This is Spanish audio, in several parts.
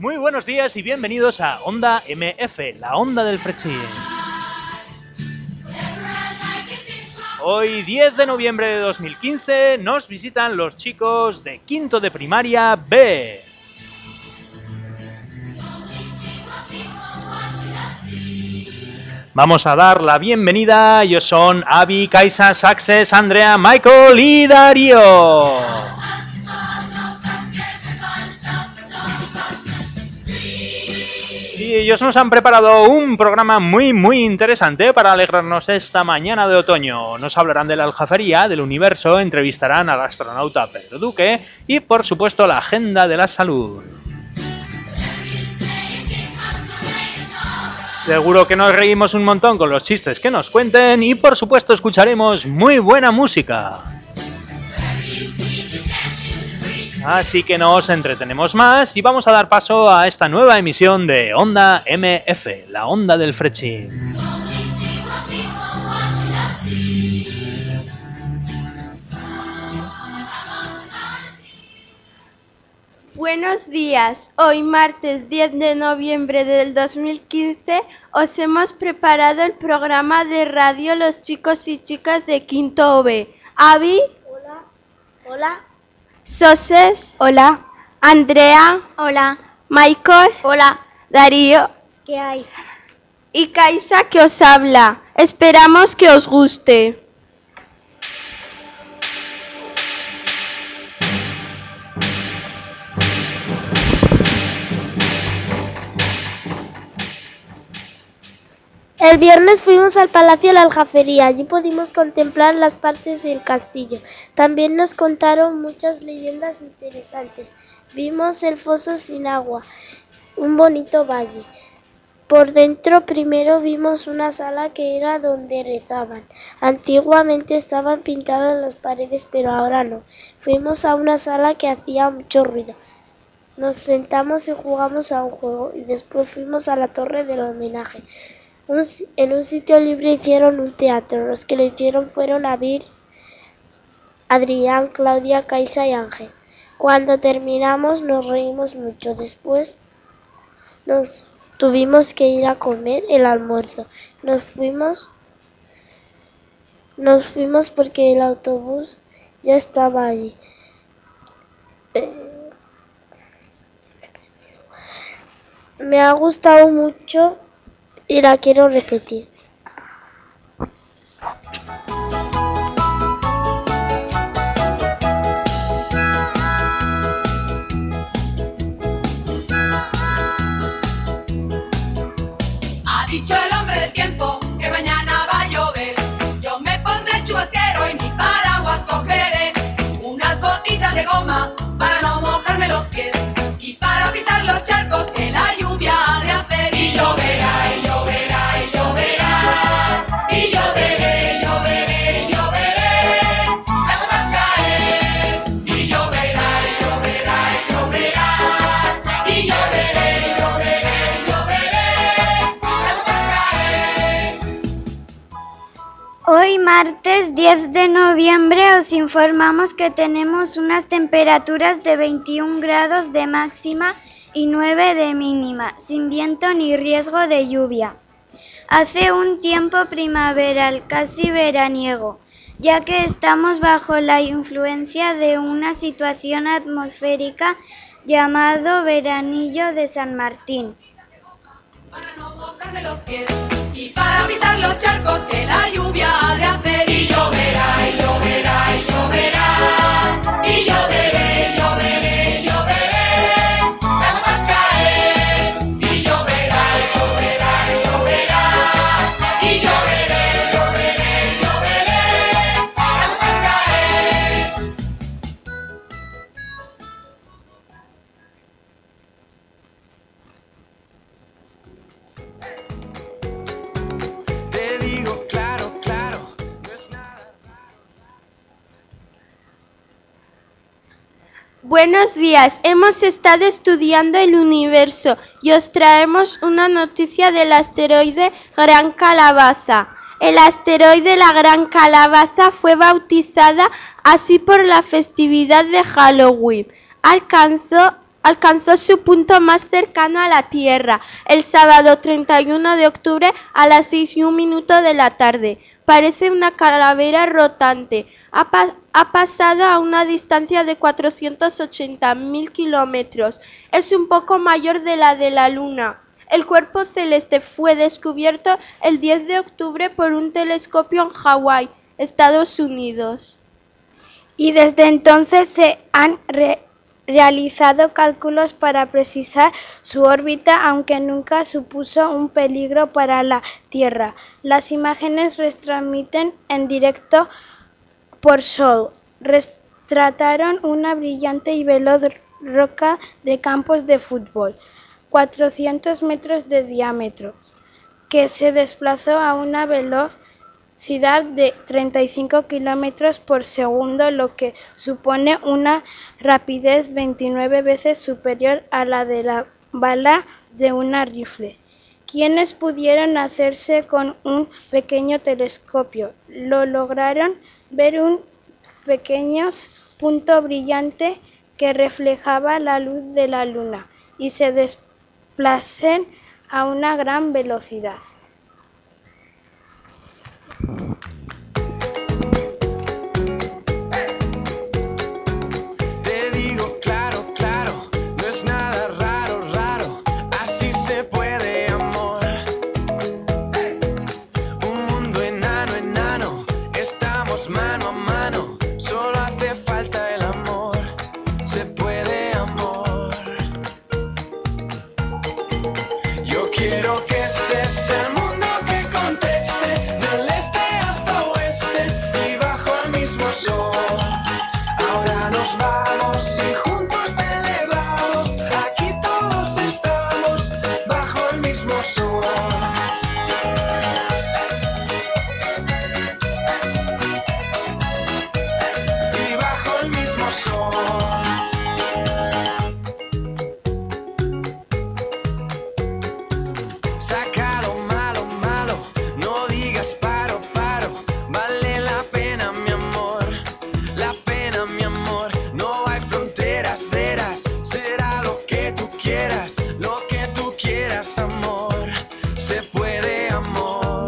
Muy buenos días y bienvenidos a Onda MF, la onda del Frechín. Hoy, 10 de noviembre de 2015, nos visitan los chicos de quinto de primaria B. Vamos a dar la bienvenida. Ellos son Avi, Kaisa, Saxes, Andrea, Michael y Darío. Y ellos nos han preparado un programa muy interesante para alegrarnos esta mañana de otoño. Nos hablarán de la Aljafería, del universo, entrevistarán al astronauta Pedro Duque y, por supuesto, la agenda de la salud. Seguro que nos reímos un montón con los chistes que nos cuenten y, por supuesto, escucharemos muy buena música. Así que no os entretenemos más y vamos a dar paso a esta nueva emisión de Onda MF, la onda del Frechín. Buenos días, hoy martes 10 de noviembre del 2015 os hemos preparado el programa de radio Los chicos y chicas de quinto B. Avi. Hola. Hola. Soses. Hola. Andrea. Hola. Michael. Hola. Darío. ¿Qué hay? Y Kaisa que os habla. Esperamos que os guste. El viernes fuimos al Palacio de la Aljafería, allí pudimos contemplar las partes del castillo. También nos contaron muchas leyendas interesantes. Vimos el foso sin agua, un bonito valle. Por dentro primero vimos una sala que era donde rezaban. Antiguamente estaban pintadas las paredes, pero ahora no. Fuimos a una sala que hacía mucho ruido. Nos sentamos y jugamos a un juego y después fuimos a la torre del homenaje. En un sitio libre hicieron un teatro. Los que lo hicieron fueron Adrián, Claudia, Kaisa y Ángel. Cuando terminamos nos reímos mucho. Después nos tuvimos que ir a comer el almuerzo. Nos fuimos porque el autobús ya estaba allí. Me ha gustado mucho y la quiero repetir. Ha dicho el hombre del tiempo que mañana va a llover. Yo me pondré el chubasquero y mi paraguas cogeré. Unas botitas de goma para no mojarme los pies y para pisar los charcos que la lluvia ha de hacer. Y lloverá, y lloverá, y lloverá. Y lloveré, lloveré, lloveré. Las gotas caer. Y lloverá, y lloverá, y lloverá. Y lloveré, lloveré, lloveré. Las gotas caer. Hoy martes 10 de noviembre os informamos que tenemos unas temperaturas de 21 grados de máxima y 9 de mínima, sin viento ni riesgo de lluvia. Hace un tiempo primaveral, casi veraniego, ya que estamos bajo la influencia de una situación atmosférica llamado Veranillo de San Martín. Para no mojarme los pies y para pisar los charcos que la lluvia ha de hacer. Y lloverá, y lloverá, y lloverá. Y lloveré, lloveré, lloveré. Las gotas caer. Y lloverá, y lloverá, y lloverá. Y lloveré, lloveré, lloveré. Las gotas caer. Te digo claro, claro, no es nada. Buenos días, hemos estado estudiando el universo y os traemos una noticia del asteroide Gran Calabaza. El asteroide la Gran Calabaza fue bautizada así por la festividad de Halloween. Alcanzó alcanzó su punto más cercano a la Tierra el sábado 31 de octubre a las 6:01 de la tarde. Parece una calavera rotante. Ha pasado a una distancia de 480.000 kilómetros. Es un poco mayor de la Luna. El cuerpo celeste fue descubierto el 10 de octubre por un telescopio en Hawái, Estados Unidos. Y desde entonces se han realizado cálculos para precisar su órbita, aunque nunca supuso un peligro para la Tierra. Las imágenes retransmiten en directo por Sol retrataron una brillante y veloz roca de campos de fútbol, 400 metros de diámetro, que se desplazó a una velocidad de 35 kilómetros por segundo, lo que supone una rapidez 29 veces superior a la de la bala de una rifle. Quienes pudieron hacerse con un pequeño telescopio lo lograron ver un pequeño punto brillante que reflejaba la luz de la luna y se desplacen a una gran velocidad. Te digo claro, claro, no es nada raro, raro, así se puede, amor. Un mundo enano, enano, estamos mano a mano, solo hace falta el amor, se puede, amor. Yo quiero que este es el mundo que conteste, del este hasta oeste y bajo el mismo sol. Ahora nos vamos y juntos elevamos, aquí todos estamos bajo el mismo sol. Y bajo el mismo sol. Saca lo malo, malo, no digas paro, paro, vale la pena mi amor, la pena mi amor, no hay fronteras, será lo que tú quieras, amor, se puede, amor.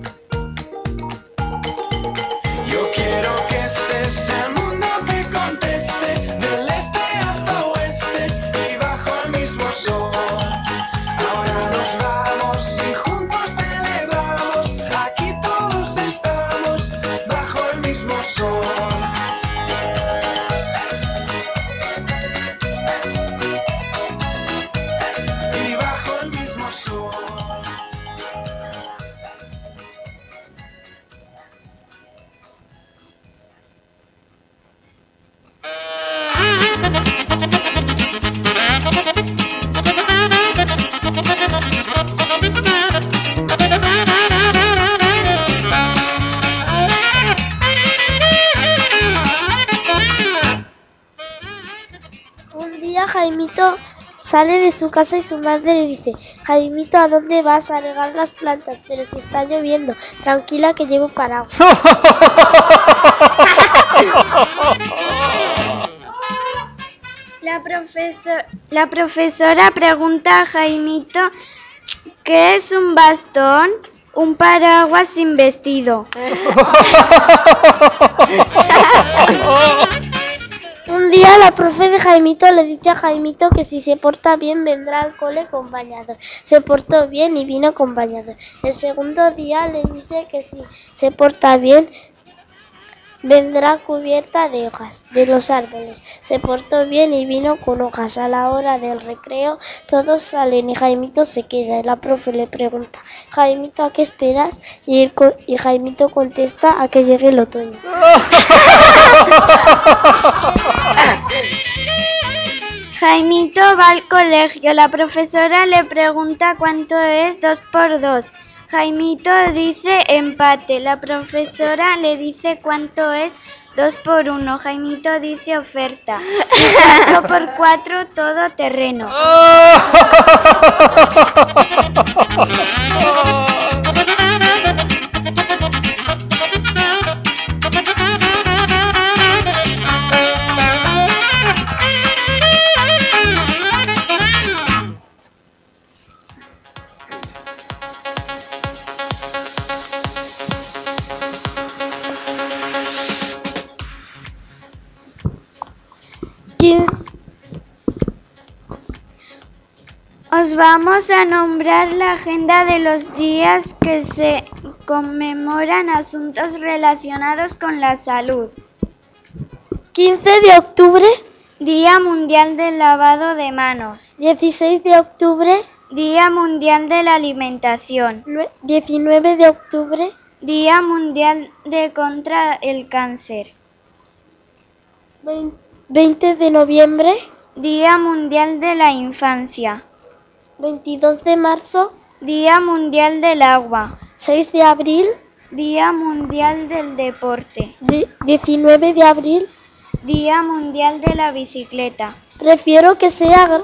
Yo quiero que este es el mundo que conteste, del este hasta oeste y bajo el mismo sol. Ahora nos vamos y juntos elevamos, aquí todos estamos bajo el mismo sol. Y bajo el mismo sol. Un día Jaimito sale de su casa y su madre le dice: Jaimito, ¿a dónde vas? A regar las plantas, pero si está lloviendo. Tranquila que llevo paraguas. La profesora pregunta a Jaimito ¿qué es un bastón? Un paraguas sin vestido. Un día la profe de Jaimito le dice a Jaimito que si se porta bien vendrá al cole con bañador. Se portó bien y vino con bañador. El segundo día le dice que si se porta bien vendrá cubierta de hojas de los árboles. Se portó bien y vino con hojas. A la hora del recreo todos salen y Jaimito se queda. Y la profe le pregunta: Jaimito, ¿a qué esperas? Y Jaimito contesta: a que llegue el otoño. Jaimito va al colegio. La profesora le pregunta cuánto es 2 por 2. Jaimito dice empate. La profesora le dice cuánto es 2 por 1. Jaimito dice oferta. Y 4 por 4 todo terreno. Os vamos a nombrar la agenda de los días que se conmemoran asuntos relacionados con la salud. 15 de octubre, Día Mundial del Lavado de Manos. 16 de octubre, Día Mundial de la Alimentación. 19 de octubre, Día Mundial de contra el Cáncer. 20 de noviembre, Día Mundial de la Infancia. 22 de marzo, Día Mundial del Agua. 6 de abril, Día Mundial del Deporte. 19 de abril. Día Mundial de la Bicicleta. Prefiero que sea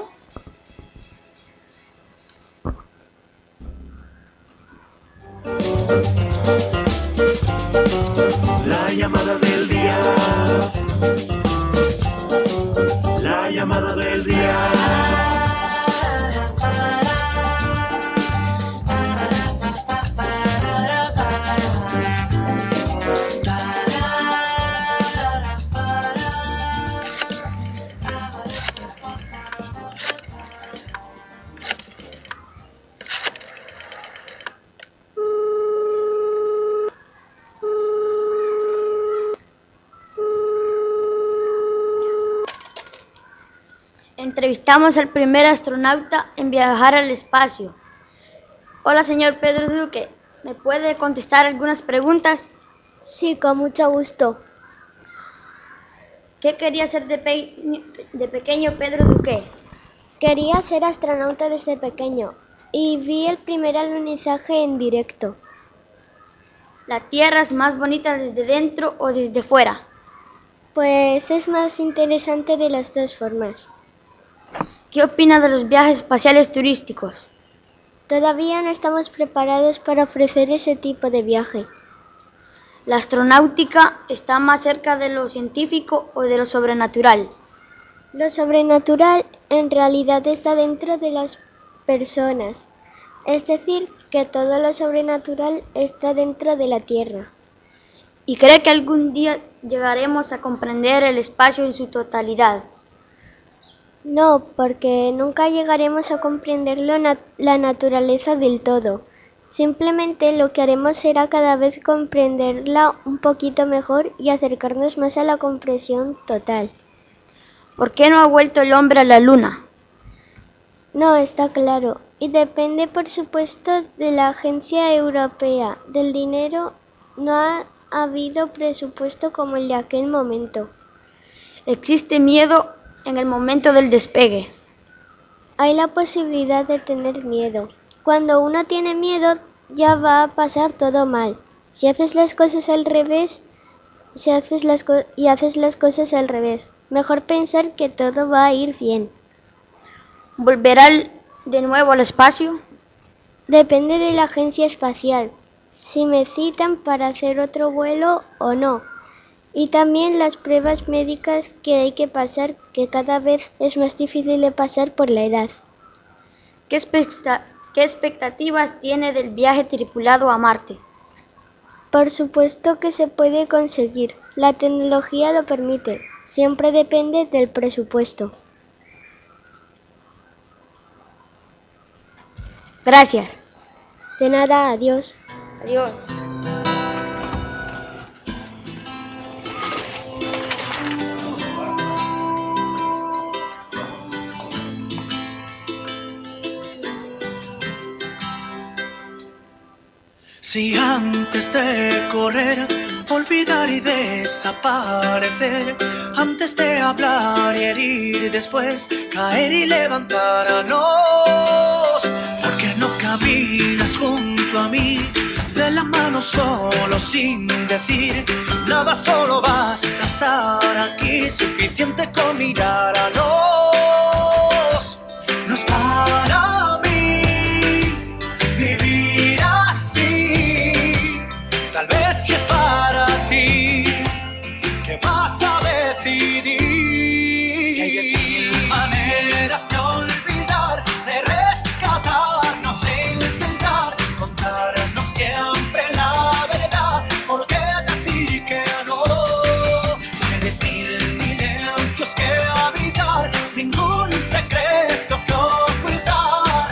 La llamada del día. La llamada del día. Entrevistamos al primer astronauta en viajar al espacio. Hola, señor Pedro Duque. ¿Me puede contestar algunas preguntas? Sí, con mucho gusto. ¿Qué quería ser de pequeño Pedro Duque? Quería ser astronauta desde pequeño y vi el primer alunizaje en directo. ¿La Tierra es más bonita desde dentro o desde fuera? Pues es más interesante de las dos formas. ¿Qué opina de los viajes espaciales turísticos? Todavía no estamos preparados para ofrecer ese tipo de viaje. ¿La astronáutica está más cerca de lo científico o de lo sobrenatural? Lo sobrenatural en realidad está dentro de las personas, es decir, que todo lo sobrenatural está dentro de la Tierra. ¿Y cree que algún día llegaremos a comprender el espacio en su totalidad? No, porque nunca llegaremos a comprender la naturaleza del todo. Simplemente lo que haremos será cada vez comprenderla un poquito mejor y acercarnos más a la comprensión total. ¿Por qué no ha vuelto el hombre a la Luna? No, está claro. Y depende, por supuesto, de la Agencia Europea. Del dinero no ha habido presupuesto como el de aquel momento. ¿Existe miedo en el momento del despegue? Hay la posibilidad de tener miedo. Cuando uno tiene miedo, ya va a pasar todo mal. Si haces las cosas al revés, haces las cosas al revés. Mejor pensar que todo va a ir bien. ¿Volverá de nuevo al espacio? Depende de la agencia espacial, si me citan para hacer otro vuelo o no. Y también las pruebas médicas que hay que pasar, que cada vez es más difícil de pasar por la edad. ¿Qué expectativas tiene del viaje tripulado a Marte? Por supuesto que se puede conseguir. La tecnología lo permite. Siempre depende del presupuesto. Gracias. De nada, adiós. Adiós. Si antes de correr, olvidar y desaparecer, antes de hablar y herir, después caer y levantarnos, ¿por qué no caminas junto a mí, de la mano solo sin decir nada? Solo basta estar aquí, suficiente con mirarnos. No es para mí vivir así, tal vez si es para ti, ¿qué vas a decidir? Si hay 10.000 maneras de olvidar, de rescatarnos e intentar contarnos siempre la verdad, ¿por qué decir que no? Si hay 10.000 silencios que habitar, ningún secreto que ocultar,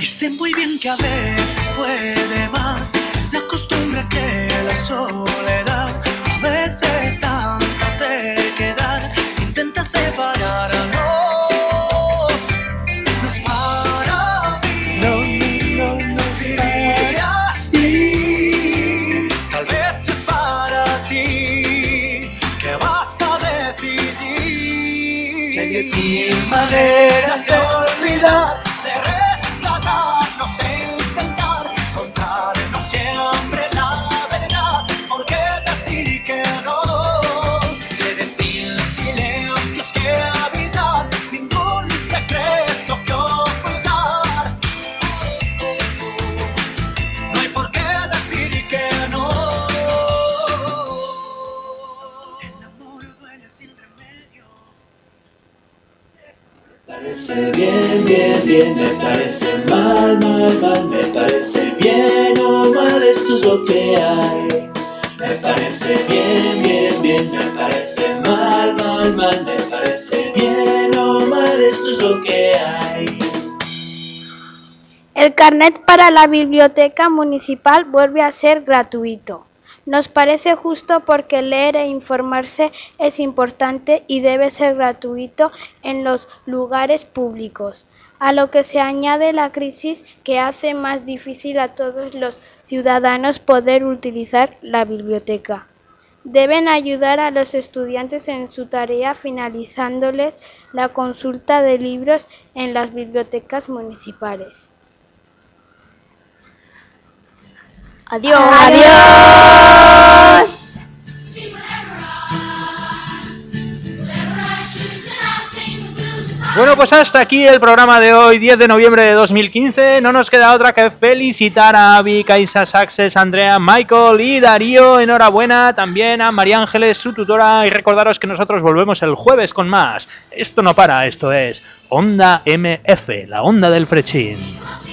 sé muy bien que a veces puede más la costumbre que la soledad. A veces tanta terquedad intenta separarnos. No es para mí, no vivir así. Tal vez es para ti. ¿Qué vas a decidir? Si hay 10.000 maneras de olvidar, de rescatarnos e intentar contarnos siempre la verdad. ¿Por qué decir que no? Si hay 10.000 silencios que habitar, ningún secreto que ocultar. No hay por qué decir que no. El amor duele sin remedio. Me parece bien, me parece mal, me parece bien o mal, esto es lo que hay. Me parece bien, me parece mal, me parece bien o mal, esto es lo que hay. El carnet para la biblioteca municipal vuelve a ser gratuito. Nos parece justo porque leer e informarse es importante y debe ser gratuito en los lugares públicos, a lo que se añade la crisis que hace más difícil a todos los ciudadanos poder utilizar la biblioteca. Deben ayudar a los estudiantes en su tarea finalizándoles la consulta de libros en las bibliotecas municipales. Adiós. ¡Adiós! Bueno, pues hasta aquí el programa de hoy, 10 de noviembre de 2015. No nos queda otra que felicitar a Avi, Kaisa, Saxes, Andrea, Michael y Darío. Enhorabuena también a María Ángeles, su tutora. Y recordaros que nosotros volvemos el jueves con más. Esto no para, esto es Onda MF, la onda del Frechín.